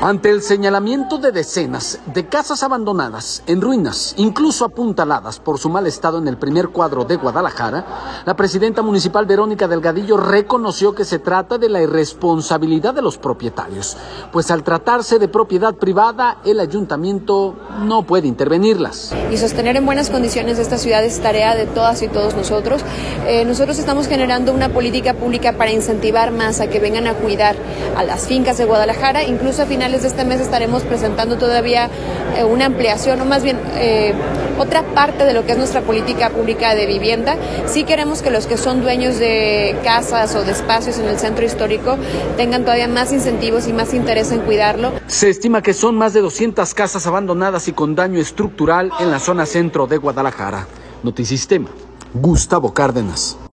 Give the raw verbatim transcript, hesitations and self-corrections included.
Ante el señalamiento de decenas de casas abandonadas, en ruinas, incluso apuntaladas por su mal estado en el primer cuadro de Guadalajara, la presidenta municipal Verónica Delgadillo reconoció que se trata de la irresponsabilidad de los propietarios, pues al tratarse de propiedad privada, el ayuntamiento no puede intervenirlas. Y sostener en buenas condiciones esta ciudad es tarea de todas y todos nosotros. Eh, nosotros estamos generando una política pública para incentivar más a que vengan a cuidar a las fincas de Guadalajara, incluso a finales de este mes estaremos presentando todavía eh, una ampliación, o más bien eh, otra parte de lo que es nuestra política pública de vivienda. Sí queremos que los que son dueños de casas o de espacios en el centro histórico tengan todavía más incentivos y más interés en cuidarlo. Se estima que son más de doscientas casas abandonadas y con daño estructural en la zona centro de Guadalajara. Notisistema, Gustavo Cárdenas.